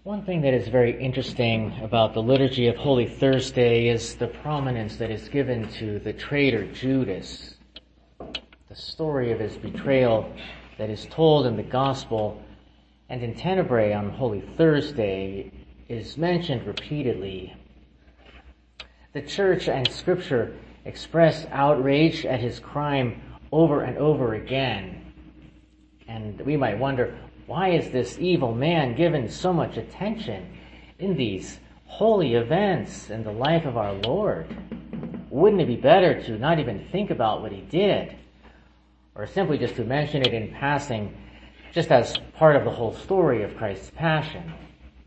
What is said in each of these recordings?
One thing that is very interesting about the liturgy of Holy Thursday is the prominence that is given to the traitor Judas. The story of his betrayal that is told in the Gospel and in Tenebrae on Holy Thursday is mentioned repeatedly. The Church and Scripture express outrage at his crime over and over again. And we might wonder, why is this evil man given so much attention in these holy events in the life of our Lord? Wouldn't it be better to not even think about what he did, or simply just to mention it in passing, just as part of the whole story of Christ's Passion?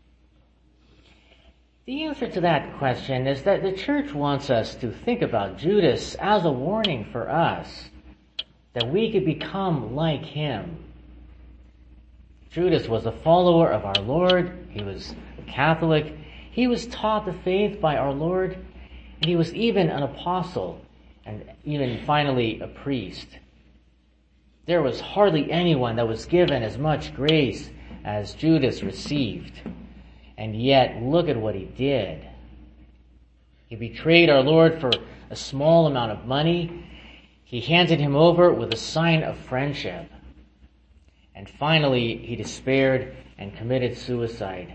The answer to that question is that the Church wants us to think about Judas as a warning for us, that we could become like him. Judas was a follower of our Lord. He was a Catholic. He was taught the faith by our Lord, and he was even an apostle, and even finally a priest. There was hardly anyone that was given as much grace as Judas received. And yet, look at what he did. He betrayed our Lord for a small amount of money. He handed him over with a sign of friendship. And finally, he despaired and committed suicide.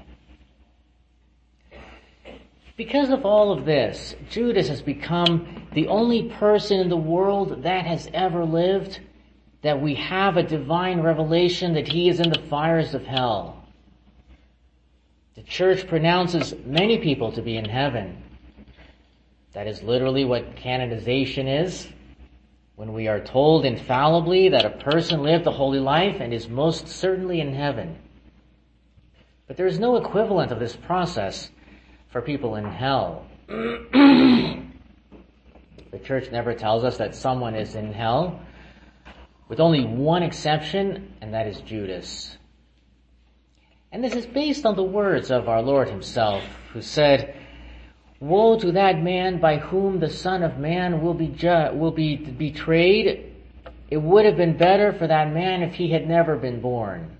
Because of all of this, Judas has become the only person in the world that has ever lived that we have a divine revelation that he is in the fires of hell. The Church pronounces many people to be in heaven. That is literally what canonization is. When we are told infallibly that a person lived a holy life and is most certainly in heaven. But there is no equivalent of this process for people in hell. The Church never tells us that someone is in hell, with only one exception, and that is Judas. And this is based on the words of our Lord himself, who said, "Woe to that man by whom the Son of Man will be betrayed. It would have been better for that man if he had never been born."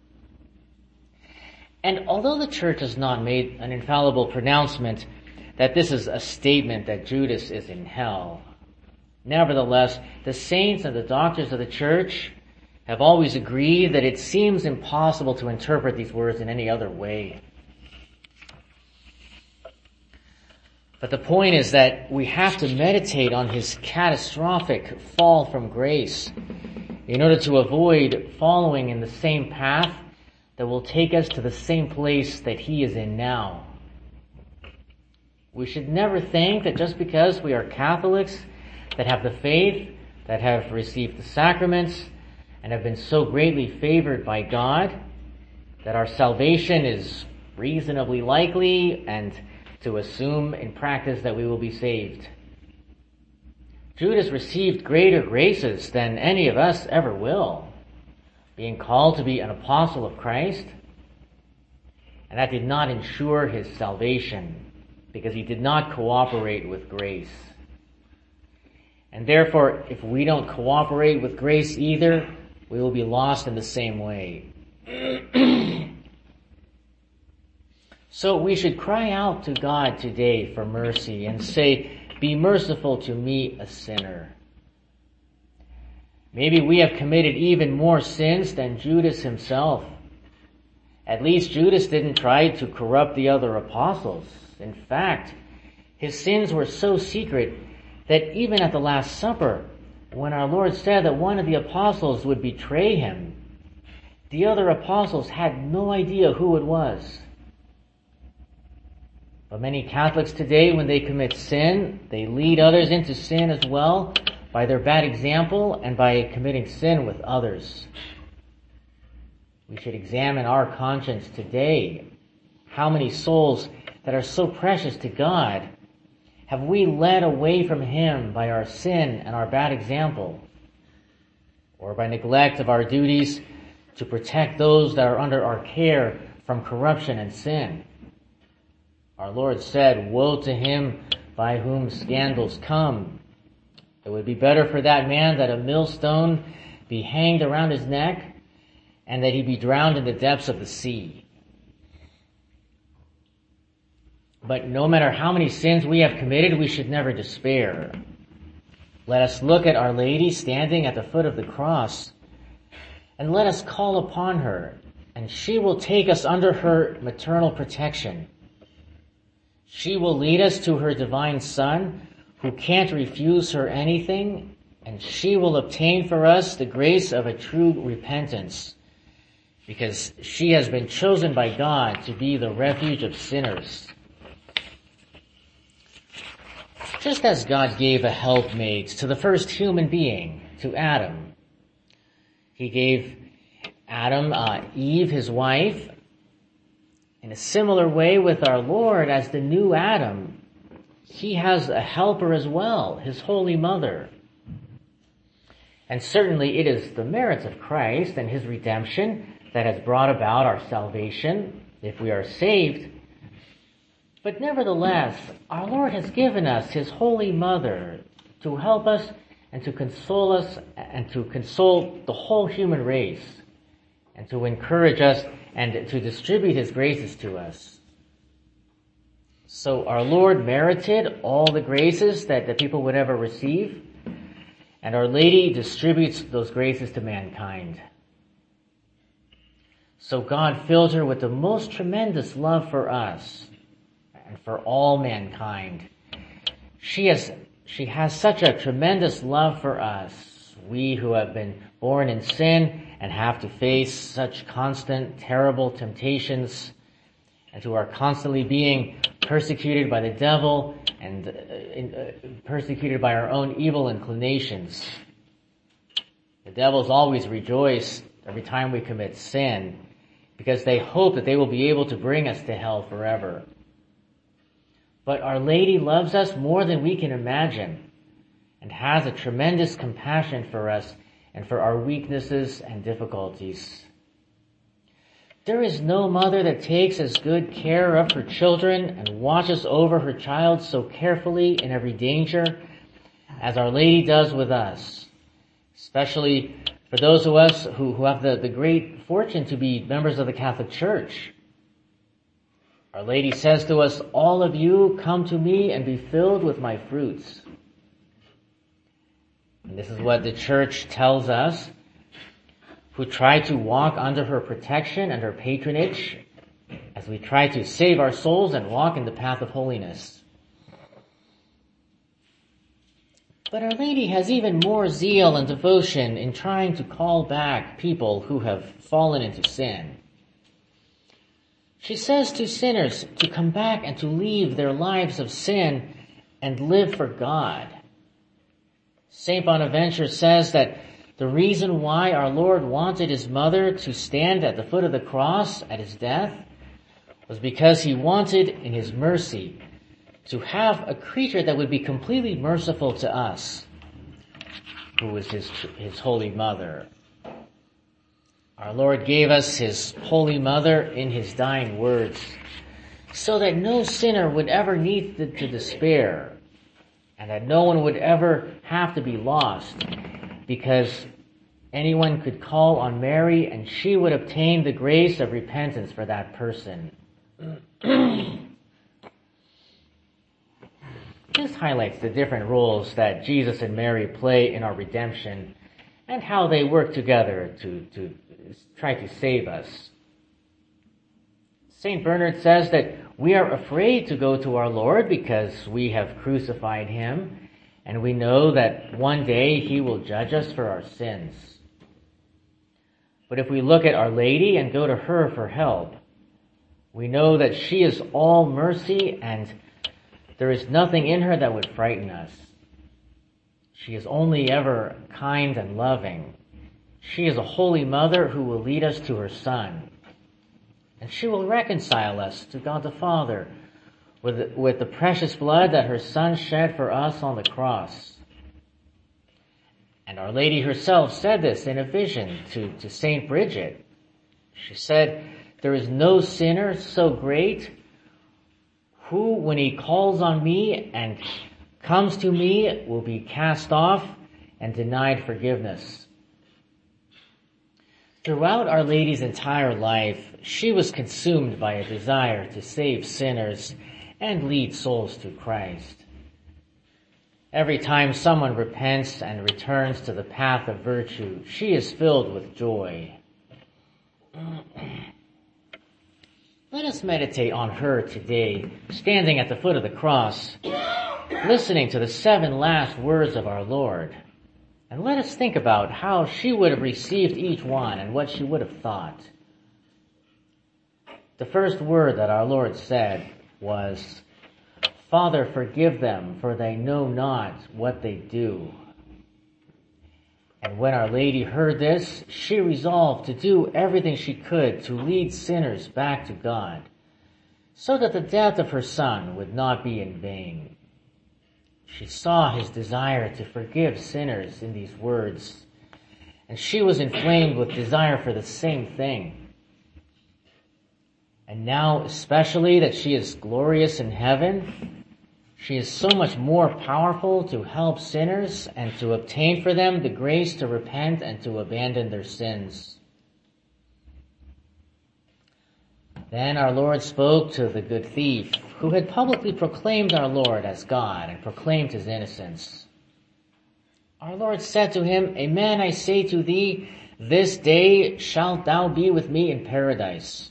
And although the Church has not made an infallible pronouncement that this is a statement that Judas is in hell, nevertheless, the saints and the doctors of the Church have always agreed that it seems impossible to interpret these words in any other way. But the point is that we have to meditate on his catastrophic fall from grace in order to avoid following in the same path that will take us to the same place that he is in now. We should never think that just because we are Catholics that have the faith, that have received the sacraments, and have been so greatly favored by God, that our salvation is reasonably likely, and to assume in practice that we will be saved. Judas received greater graces than any of us ever will, being called to be an apostle of Christ, and that did not ensure his salvation, because he did not cooperate with grace. And therefore, if we don't cooperate with grace either, we will be lost in the same way. So we should cry out to God today for mercy and say, "Be merciful to me, a sinner." Maybe we have committed even more sins than Judas himself. At least Judas didn't try to corrupt the other apostles. In fact, his sins were so secret that even at the Last Supper, when our Lord said that one of the apostles would betray him, the other apostles had no idea who it was. But many Catholics today, when they commit sin, they lead others into sin as well by their bad example and by committing sin with others. We should examine our conscience today. How many souls that are so precious to God have we led away from him by our sin and our bad example, or by neglect of our duties to protect those that are under our care from corruption and sin? Our Lord said, "Woe to him by whom scandals come. It would be better for that man that a millstone be hanged around his neck and that he be drowned in the depths of the sea." But no matter how many sins we have committed, we should never despair. Let us look at Our Lady standing at the foot of the cross, and let us call upon her, and she will take us under her maternal protection. She will lead us to her divine Son, who can't refuse her anything, and she will obtain for us the grace of a true repentance, because she has been chosen by God to be the refuge of sinners. Just as God gave a helpmate to the first human being, to Adam, He gave Adam, Eve, his wife. In a similar way with our Lord, as the new Adam, He has a helper as well, His Holy Mother. And certainly it is the merits of Christ and His redemption that has brought about our salvation, if we are saved. But nevertheless, our Lord has given us His Holy Mother to help us and to console us and to console the whole human race and to encourage us and to distribute His graces to us. So our Lord merited all the graces that the people would ever receive, and Our Lady distributes those graces to mankind. So God filled her with the most tremendous love for us and for all mankind. She has such a tremendous love for us, we who have been born in sin and have to face such constant, terrible temptations, and who are constantly being persecuted by the devil and persecuted by our own evil inclinations. The devils always rejoice every time we commit sin, because they hope that they will be able to bring us to hell forever. But Our Lady loves us more than we can imagine, and has a tremendous compassion for us and for our weaknesses and difficulties. There is no mother that takes as good care of her children and watches over her child so carefully in every danger as Our Lady does with us, especially for those of us who have the great fortune to be members of the Catholic Church. Our Lady says to us, "All of you come to me and be filled with my fruits." And this is what the Church tells us, who try to walk under her protection and her patronage as we try to save our souls and walk in the path of holiness. But Our Lady has even more zeal and devotion in trying to call back people who have fallen into sin. She says to sinners to come back and to leave their lives of sin and live for God. St. Bonaventure says that the reason why our Lord wanted His mother to stand at the foot of the cross at His death was because He wanted, in His mercy, to have a creature that would be completely merciful to us, who was His Holy Mother. Our Lord gave us His Holy Mother in His dying words, so that no sinner would ever need to despair, and that no one would ever have to be lost, because anyone could call on Mary and she would obtain the grace of repentance for that person. This highlights the different roles that Jesus and Mary play in our redemption and how they work together to try to save us. St. Bernard says that we are afraid to go to our Lord because we have crucified Him, and we know that one day He will judge us for our sins. But if we look at Our Lady and go to her for help, we know that she is all mercy and there is nothing in her that would frighten us. She is only ever kind and loving. She is a Holy Mother who will lead us to her Son. And she will reconcile us to God the Father with the precious blood that her Son shed for us on the cross. And Our Lady herself said this in a vision to Saint Bridget. She said, "There is no sinner so great who, when he calls on me and comes to me, will be cast off and denied forgiveness." Throughout Our Lady's entire life, she was consumed by a desire to save sinners and lead souls to Christ. Every time someone repents and returns to the path of virtue, she is filled with joy. Let us meditate on her today, standing at the foot of the cross, listening to the 7 last words of our Lord. And let us think about how she would have received each one and what she would have thought. The first word that our Lord said was, "Father, forgive them, for they know not what they do." And when Our Lady heard this, she resolved to do everything she could to lead sinners back to God, so that the death of her Son would not be in vain. She saw his desire to forgive sinners in these words, and she was inflamed with desire for the same thing. And now, especially that she is glorious in heaven, she is so much more powerful to help sinners and to obtain for them the grace to repent and to abandon their sins. Then our Lord spoke to the good thief, who had publicly proclaimed our Lord as God and proclaimed his innocence. Our Lord said to him, "Amen, I say to thee, this day shalt thou be with me in paradise."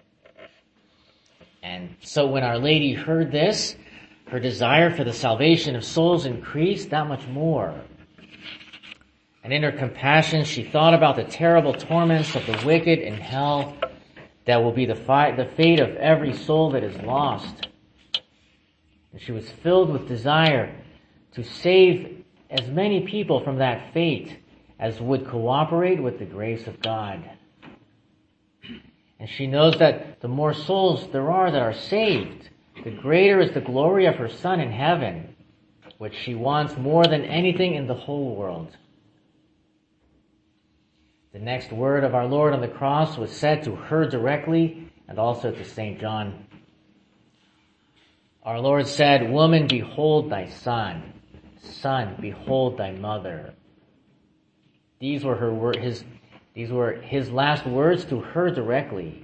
And so when Our Lady heard this, her desire for the salvation of souls increased that much more. And in her compassion, she thought about the terrible torments of the wicked in hell that will be the fate of every soul that is lost. And she was filled with desire to save as many people from that fate as would cooperate with the grace of God. And she knows that the more souls there are that are saved, the greater is the glory of her Son in heaven, which she wants more than anything in the whole world. The next word of our Lord on the cross was said to her directly and also to St. John. Our Lord said, "Woman, behold thy son. Son, behold thy mother." These were his last words to her directly.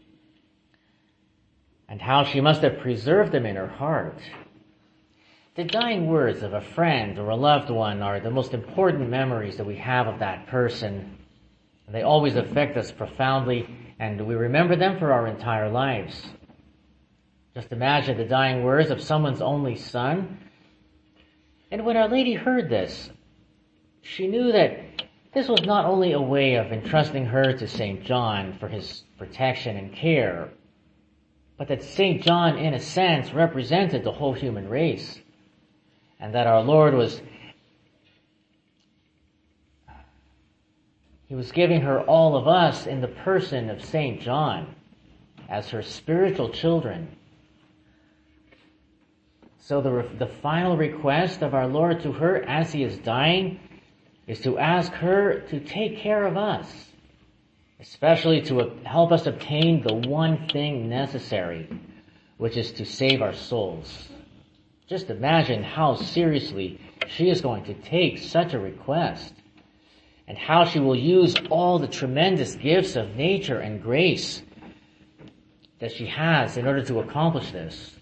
And how she must have preserved them in her heart. The dying words of a friend or a loved one are the most important memories that we have of that person. They always affect us profoundly, and we remember them for our entire lives. Just imagine the dying words of someone's only son. And when Our Lady heard this, she knew that this was not only a way of entrusting her to St. John for his protection and care, but that St. John, in a sense, represented the whole human race, and that our Lord was giving her all of us in the person of St. John as her spiritual children. So the final request of our Lord to her as he is dying is to ask her to take care of us, especially to help us obtain the one thing necessary, which is to save our souls. Just imagine how seriously she is going to take such a request, and how she will use all the tremendous gifts of nature and grace that she has in order to accomplish this.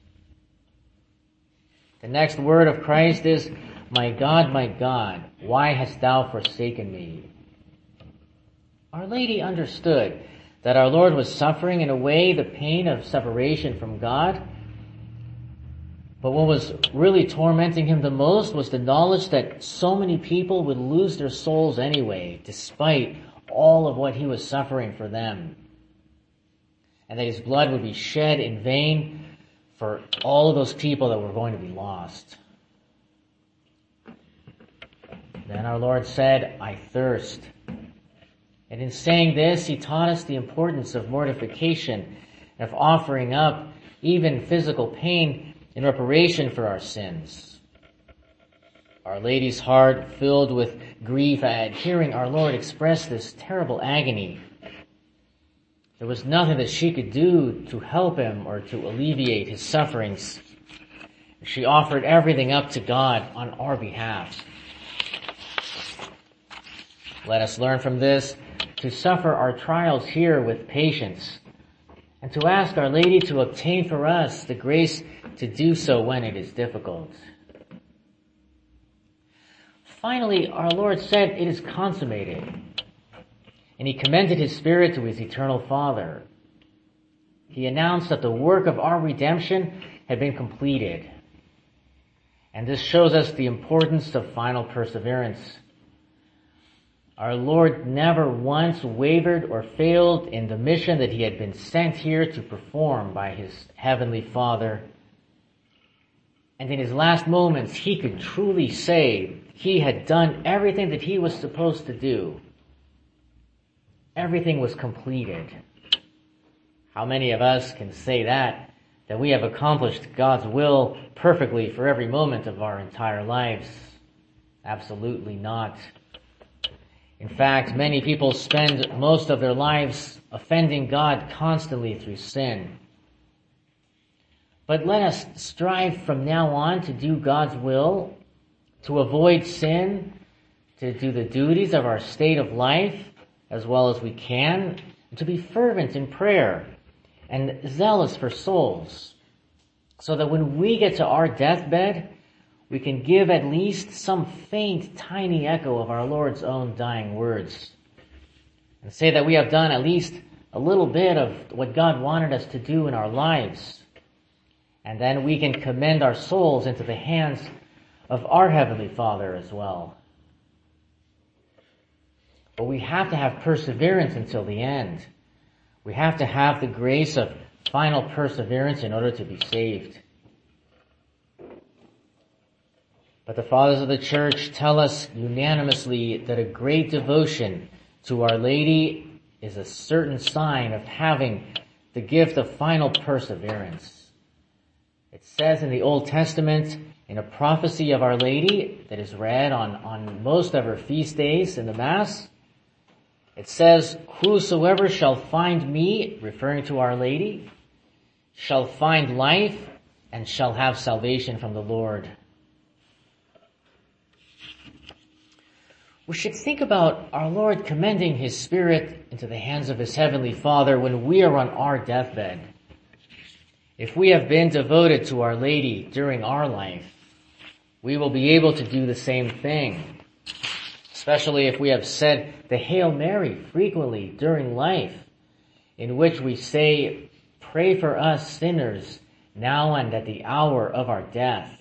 The next word of Christ is, my God, why hast thou forsaken me?" Our Lady understood that our Lord was suffering in a way the pain of separation from God. But what was really tormenting him the most was the knowledge that so many people would lose their souls anyway, despite all of what he was suffering for them. And that his blood would be shed in vain for all of those people that were going to be lost. Then our Lord said, "I thirst." And in saying this, he taught us the importance of mortification, of offering up even physical pain in reparation for our sins. Our Lady's heart filled with grief at hearing our Lord express this terrible agony. There was nothing that she could do to help him or to alleviate his sufferings. She offered everything up to God on our behalf. Let us learn from this to suffer our trials here with patience, and to ask Our Lady to obtain for us the grace to do so when it is difficult. Finally, our Lord said, "It is consummated," and He commended His Spirit to His eternal Father. He announced that the work of our redemption had been completed. And this shows us the importance of final perseverance. Our Lord never once wavered or failed in the mission that He had been sent here to perform by His Heavenly Father. And in His last moments, He could truly say He had done everything that He was supposed to do. Everything was completed. How many of us can say that we have accomplished God's will perfectly for every moment of our entire lives? Absolutely not. In fact, many people spend most of their lives offending God constantly through sin. But let us strive from now on to do God's will, to avoid sin, to do the duties of our state of life as well as we can, and to be fervent in prayer and zealous for souls, so that when we get to our deathbed, we can give at least some faint, tiny echo of our Lord's own dying words, and say that we have done at least a little bit of what God wanted us to do in our lives. And then we can commend our souls into the hands of our Heavenly Father as well. But we have to have perseverance until the end. We have to have the grace of final perseverance in order to be saved. But the Fathers of the Church tell us unanimously that a great devotion to Our Lady is a certain sign of having the gift of final perseverance. It says in the Old Testament, in a prophecy of Our Lady that is read on most of her feast days in the Mass, it says, "Whosoever shall find me," referring to Our Lady, "shall find life and shall have salvation from the Lord." We should think about our Lord commending His Spirit into the hands of His Heavenly Father when we are on our deathbed. If we have been devoted to Our Lady during our life, we will be able to do the same thing. Especially if we have said the Hail Mary frequently during life, in which we say, "Pray for us sinners, now and at the hour of our death."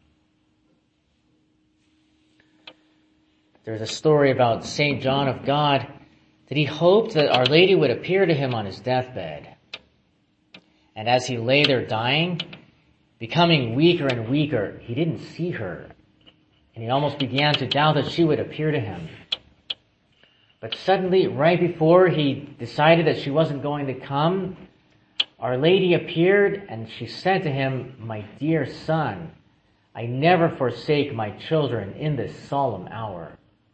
There's a story about St. John of God that he hoped that Our Lady would appear to him on his deathbed. And as he lay there dying, becoming weaker and weaker, he didn't see her. And he almost began to doubt that she would appear to him. But suddenly, right before he decided that she wasn't going to come, Our Lady appeared and she said to him, "My dear son, I never forsake my children in this solemn hour."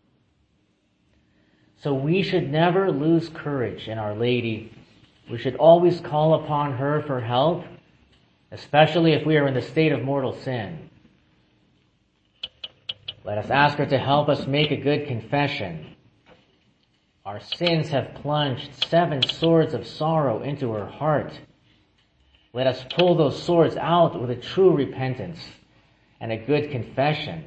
So we should never lose courage in Our Lady. We should always call upon her for help, especially if we are in the state of mortal sin. Let us ask her to help us make a good confession. Our sins have plunged 7 swords of sorrow into her heart. Let us pull those swords out with a true repentance and a good confession.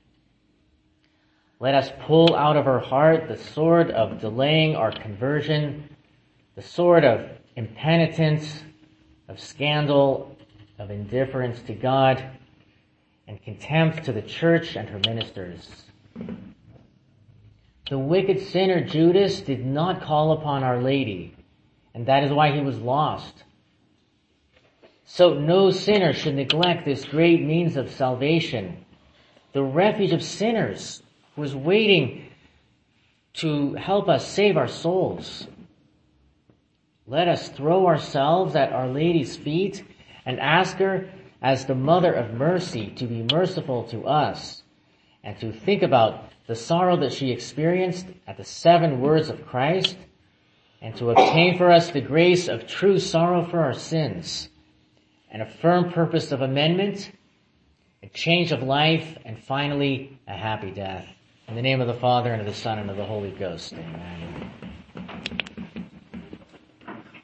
Let us pull out of her heart the sword of delaying our conversion, the sword of impenitence, of scandal, of indifference to God, and contempt to the Church and her ministers. The wicked sinner Judas did not call upon Our Lady, and that is why he was lost. So no sinner should neglect this great means of salvation, the refuge of sinners who is waiting to help us save our souls. Let us throw ourselves at Our Lady's feet and ask her, as the Mother of Mercy, to be merciful to us and to think about the sorrow that she experienced at the 7 words of Christ, and to obtain for us the grace of true sorrow for our sins, and a firm purpose of amendment, a change of life, and finally, a happy death. In the name of the Father, and of the Son, and of the Holy Ghost. Amen.